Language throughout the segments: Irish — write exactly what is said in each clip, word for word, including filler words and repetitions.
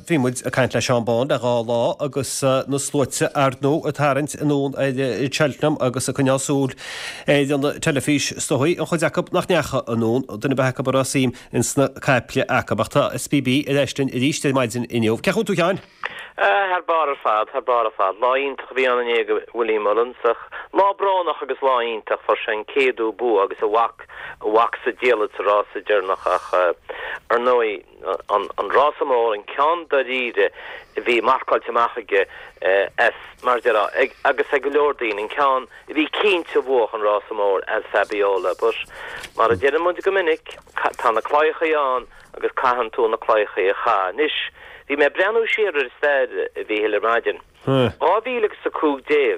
bhí muid a caiint le Seanbán a gá lá agus na slóite ar nó a tarint nó i Cheltenham agus a chuneasúl an telefís stoí an chuideach nach necha an nó duna becha bar sím in sna caiple acabachta S P B i leistin i ríiste maidin inniuh. Ceachún tú ceáin? Har bar fad, har bar fad. Láintach bhí an éige Willie Mullinsach. Lá bránach agus láintach for sin céadú bú agus a whac a whac sa déala sa rás a djernach ach ar nói an an rásamór an cean da ríide bhí marcáilte maiige as mar dera agus a golórdín an cean bhí cínte bhuach an rásamór as Fabiola, but mar a djernach muid go minic tá na claiche an agus caihan tú na claiche a cha nis. Bhí me breanú siar ar stead bhí heile maidin. Á bhíleag sa cúg déag.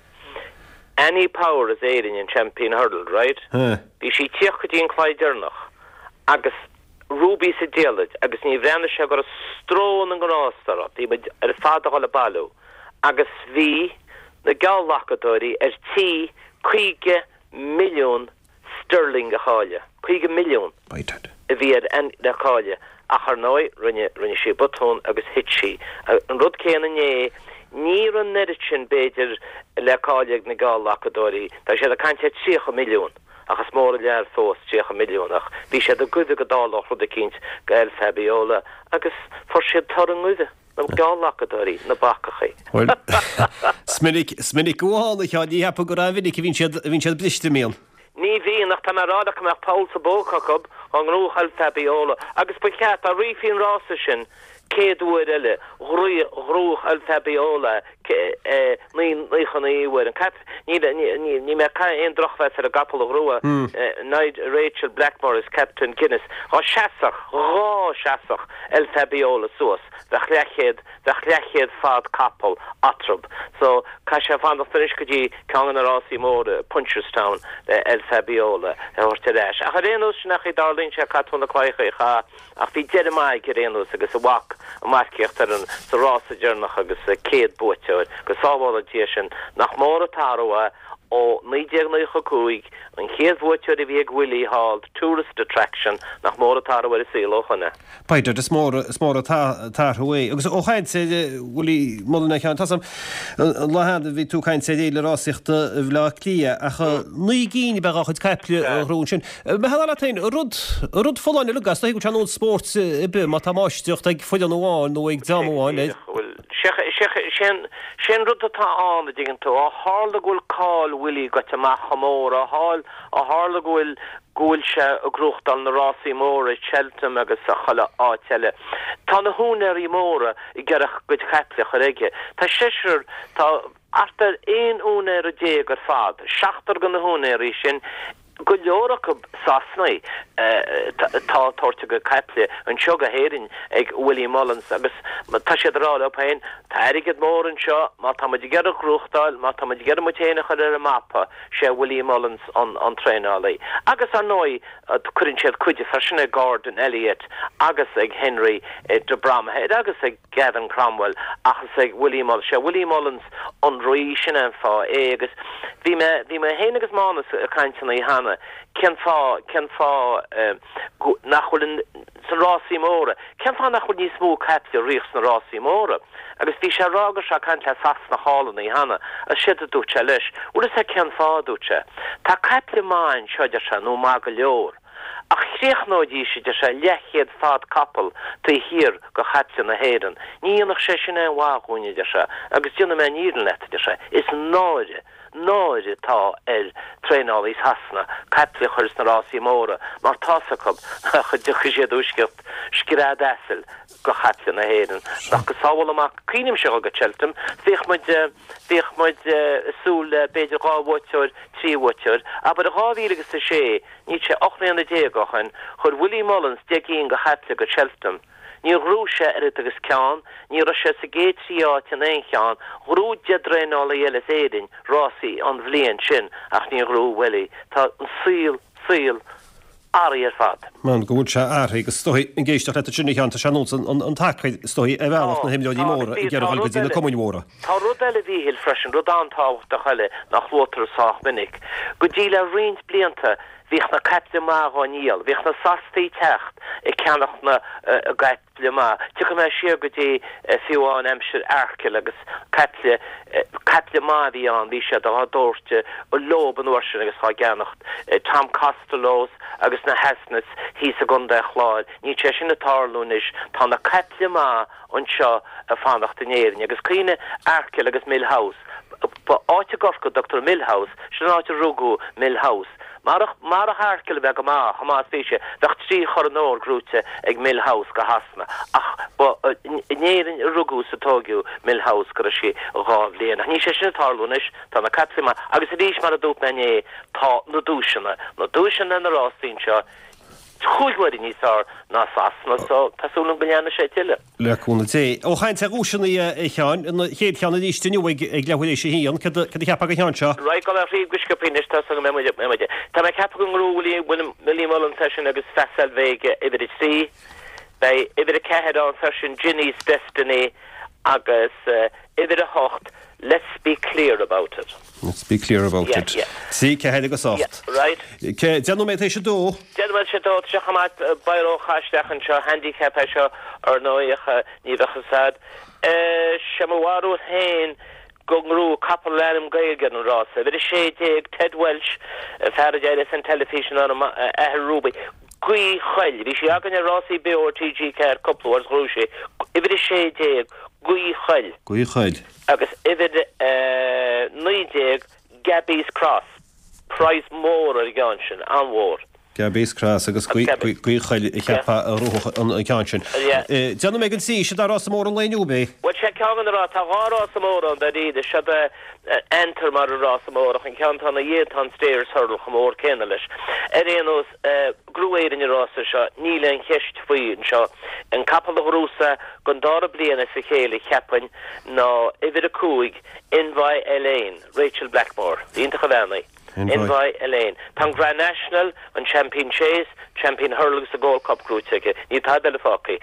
Any Power is éirin in champion hurdle, right? Bhí si tíoch go dtíon Clydernach. Agus Ruby sa déalad, agus ní bhreanna se gur a strón an grástara, bhí me ar fád a ballú. Agus bhí na gállachadóirí ar tí chuige milliún sterling a cháile. Chuige milliún. Baitad. A bhí ar an a cháile. Achar nói rinne rinne sé butón agus hit si an rud céan é ní an neritin beidir le cáileag na gállachadóirí tá sé a caiinte tríocha milliún achas mór lear fós tríocha milliún ach bhí sé a guide go dálach rud a cinint gael Fabiola agus for siad tar an nguide na gállachadóirí na bacachaí. Sminnig sminnig goála cheá ní hepa go raibh vinnig vín siad vín siad bliste míon. Ní bhí nach tá ráach meach Paul sa bócachab an rúchail Fabiola agus ba ceat a rifin rása sin céadúir eile rúch al Fabiola ní chan íhar an cap ní me ca éon drochfeith ar a gapal a rua Naid Rachel Blackmore is Captain Guinness á seaach rá seaach el Fabiola suas bheith leichéad bheith leichéad fad capal atrub so ca sé fan a finis go dtí ceangan a rásí mór Punchestown el Fabiola orte leis a réanús nach i darlín se catúna chláiche cha ach bhí dead mai go réanús agus a whac a marceocht ar an sa rása djernach agus a céad búteir go sábháil a dtí sin nach mór a tarua ó nídéag na chucúig an chéad búteir i bhíag Willie Hall tourist attraction nach mór a tarua i sílochanna. Paidir is mór is mór a tarhué agus ó chaid sé Willie Mullen chean tasam láhan bhí tú chaint sé éile rásiachta bhlá clia ach ní gíine be chud ceipli rún sin. Me hela tain rud rud foláin lugas go teanú sport i bu má tá máisteocht ag foiil an bháin nó ag dámháin. sin rud atá an diggin tú a hála gúil cáil Willie go teach chamór a hall a hála gúil gúil se a grúchtdal na rásí móra Cheltenham agus a chala áteile. Tá na húnar í móra i gceirech go cheipli choréige. Tá siir tá artar éon únar a déag ar fad, seachtar go na húnar í sin go leorach sasnai tá torta go ceipli an seo go héirin ag Willie Mullins agus tá sé rá op hain tá airigid mór an seo má tá muid ger a grúchtáil má tá muid ger mu téine chu ar a mappa sé Willie Mullins an an tréálaí agus an nói chuann siad chuide fersina Gordon Elliott agus ag Henry de Bramhead agus ag Gavin Cromwell agus ag Willie Mullins sé Willie Mullins an roí sin an fá é agus bhí me bhí me héine agus mánas a caiintena í hana ken fá ken fá nachholin sa rásí móra ken fá nachhol ní smó capte rios na rásí móra agus bhí sé rágur se caiint le fas na hálan í hana a siad a dúte leis uair is ken fá dúte tá capli máin seidir se nó má go leor ach chréichnóidí si de se lechiad fad capal tá hir go chatte na héan níonach sé sin é bháúine de se agus duna me nían leta de se is náide náide tá ar tréálís hasna capli chuirs na rásí móra mar tásacab chu ducha sé dúscecht scirá desil go chatte na héan nach go sábhil amach cínim se go Cheltenham bhíoh muid bhíoh muid súl beidir gáhhaiteir tríhhaiteir a bud a gáhílagus sa sé ní sé ochnaíonna déagachan chur Willie Mullins deagíon go chatte go Cheltenham ní rúse ar agus ceán, ní ra sé sa géad síáit an éon cheán, rú deadréála eile éirin rásí an bhblion sin ach ní rú Willie tá an síl síl áí ar fad. Man go bhúil se airthaí go stoi in ggéisteach le sinna cheanta se nó an tacaid stoi a bhealach na himleodí móra i ggéar bhil go dtína común móra. Tá rud eile bhíhil freisin rud antáhacht a chaile nach lótar sách minic. Go dtí le riint blianta bhíoch na capte má gáníal, bhíoch na sastaí techt i ceannach na gaiitle má. Tu go me siar go dtí fiúáin amsir airceil agus caple caple má bhí an bhí sé a dúirte ó lob an uairsin agus há geannacht Tom Costellos agus na Hesnas hí a gunda chláid. Ní sé sin na tarlúnis tá na caple má an seo a fannacht in éirin agus cíine airceil agus Millhouse. Ba áte gofco Doctor Millhouse, sin áte rugú Millhouse. Marach marach harkel be go ma Hamas féise vecht trí chornór grúte ag Millhouse go hasna ach ba nérin rugú sa tógiú Millhouse go sé gá léana ní sé sin tarlúnis tá na capsima agus a dís mar a dút nané tá na dúisina na dúisina na rástín seo chuigwaid ní sár ná sasna so tasúlan golianna sé tiile leúna té ó chaint a rúisina i cheán in chéad cheanna dístuniu ag lehuiéis sé híon cad cepa go chean seo Right go a rí guscapínis tá me me Tá me cepa go rúlí bhfuil millí an session agus fesal véige idir sí bei idir a cehead an session Ginny's Destiny agus idir a hocht let's be clear about it. Let's be clear about yeah, it. Yeah. Sí, ce héad agus soft. Yeah, right. Ce deanú méid éis dó? Deanú sé dó se chamat bairó chaistechan seo handicap seo ar nóíocha níomhacha sad. Semawarú hain gongrú couple lenim gailgan an rása. Bid sé déag Ted Welsh ferradéiles an television ar a Ruby. Gui chail, bhí sé agan a rásaí B O T G ceir couple grúise. Ibid sé déag Gui chail. Gui chail. Agus ifid uh, nuidéag Gabby's Cross prize mór ar gáinsin an mhór Gabby's Cross agus gui chail i chepa a rúcha an gáinsin Deanna méid an sí sé dá rás mór an léinú bé Well sé ceangan rá tá gá rás mór an daí de se de enter mar a rás mór an ceantan a dhéan stairs hurdle go mór céna leis er éanos grúéir in rása seo níle an cheist faoin seo an capal a rúsa gon dára bliana sa chéile chepain ná ifid a cúig Invai Elaine Rachel Blackmore dínta go bhenaí Invai Elaine Tá Grand National an Champion Chase Champion Hurlings a Gold Cup grúteige ní tá beile fácaí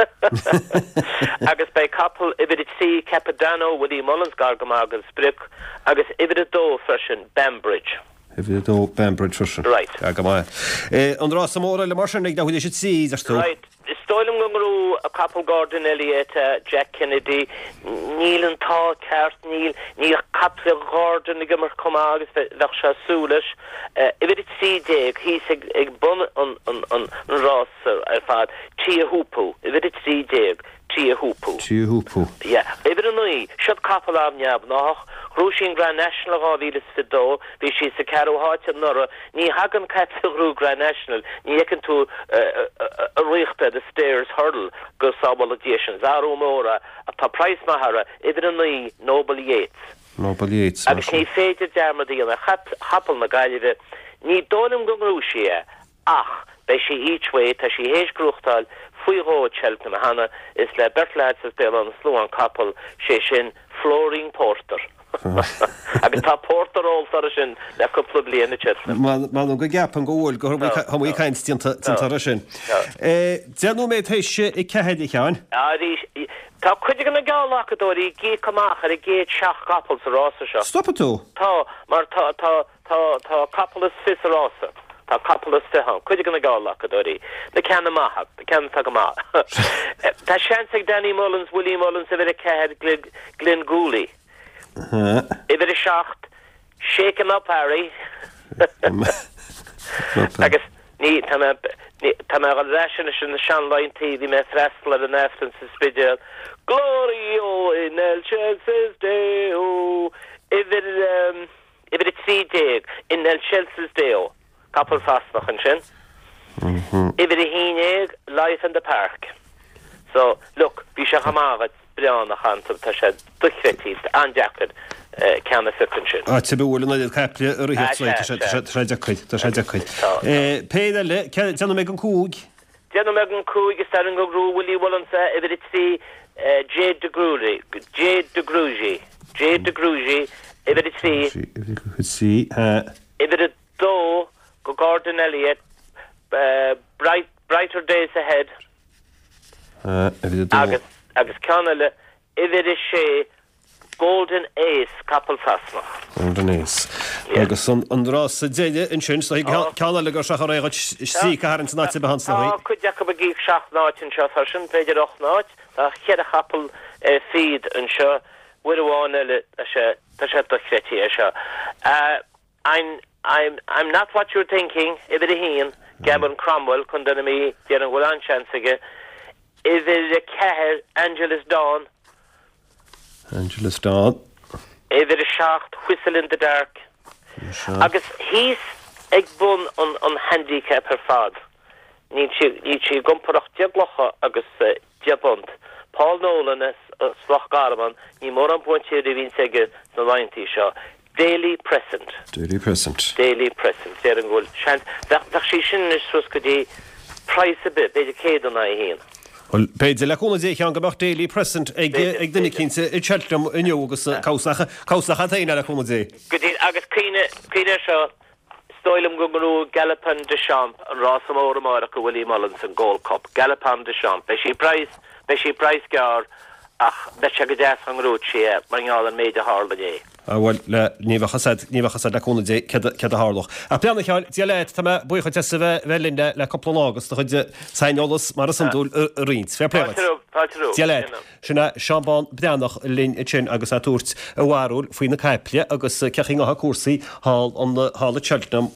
agus bei capal ifid sí Capadano Willie Mullins gargam agus Brick agus ifid a dó freisin Bambridge Ifid a dó Bambridge freisin Right an rás mór le mar nig na chuidir sí Right Stoilm gomrú a couple Gordon Elliott, uh, Jack Kennedy, Neil and Tá Cart, Neil, Neil Capsule Gordon, Gimmer Comagus, Versha Soulish, uh, if it's C Dig, he's a bun on on on Ross, I thought, Chia Hoopu, if it's C Dig, Chia Hoopu. Chia Hoopu. Yeah, if it's no, shut couple of nyab, no. Rúsin Grand National á vílas sa dó, bhí sí sa carú háte nora, ní hagan catú Grand National, ní ecan tú a riachta the stairs hurdle go sábal auditions, arú móra, a tá price mahara, idir an ní Noble Yates. Noble Yates. Agus ní féidir dermadí an a chapal na gaiile, ní dólim go rúsia, ach, bei sí each way, tá sí héis grúchtal, fui hó Cheltenham a hana, is le Bertlads is bél an slú an capal, sé sin Flooring Porter. agus tá Porter all tar sin le couple bliana Cheltenham. Man go gap an ggóil go hamí caint tintar sin. Deanú méid hééis i cehead i cheáin? Tá chuidir gan na gáachadóí gé comach ar a géad seach capal sa rása seo. Stoppa tú? Tá mar tá tá tá tá capal is sis rása. Tá capal is fihan. Chuidir gan na gáachadóí. Na ceanna maithag, na ceanna tá go maith. Tá seansag Danny Mullins, Willie Mullins a bhir a cehead Glyn Gooley. Uh-huh. If it is shocked, shaken up, Harry. Agus ní tá me a ration in the Shanline T V me wrestler and Efton Suspicial Glorio in El Chelsea's Deo if it um if it C Dig in El Chelsea's Deo couple fast noch and shin if it Hinig Life in the Park so look Bisha Hamagat Brianna Hantum Tasha Duchvetit and Jacket ceanna fitin sin. Á te bhfuil na capla ar sé decuid tá sé decuid. Péile le deanna méid an cúg? Deanna méid an cúg is staring go grú Willie Wallensa if it see Jade de Grugy Jade de Grugy Jade de Grugy if it see if it see if it do go Gordon Elliott bright brighter days ahead if it do agus agus ceanna le if it is sé Golden Ace Capel Fasma. Golden Ace. Agus an rás déide in sin, so ceanna le gur seach réid sí caharan náit be hans na. Tá chuid deach a gíh seach náit in seo sin, beidir och náit, tá chead a chapel feed in seo, wirháin eile a sé, tá sé do chrétí a seo. I'm, I'm, I'm not what you're thinking, if it hín, Gavin Cromwell, chun dana mí, déan an ghuileán seansaige, if it a ceir Angelus Dawn, Angelus Dawn. If it a shaft whistle in the dark. Agus he's ag bun on on handicap her fad. Ní chi gomparach diablocha agus diabont. Paul Nolan is slach garman, ní mór an pointier de vín sege na ninety seo. Daily present. Daily present. Daily present. There and go. Chant. That that she shouldn't is supposed to be price a bit. Be the kid on I hen. Well, Peter, la cona dé chean gomach Daily Present ag ag duna cinse i Cheltenham in agus causacha causacha taine la cona dé. Gudí agus cíine cíine seo stoilm go gurú Gallopin de Champ an Rásam óra mar go Willie Mullins an Gold Cup. Gallopin de Champ. Be she price, be she price gar ach be she go deas an rúd sé mar ngáil an méid a Harla dé. Ah, well, le níomhachasad níomhachasad le cona dé cad a hárloch. A peanna cheáil dialéid tá bucha te sa bhelinde le coppla agus tá chuide sainolas mar a samdúil a rins. Fair play. Dialéid. Sinna Seanbán beannach linn i sin agus a túirt a bhharúil faoin na caiplia agus cechingatha cuasaí hall an hála Cheltenham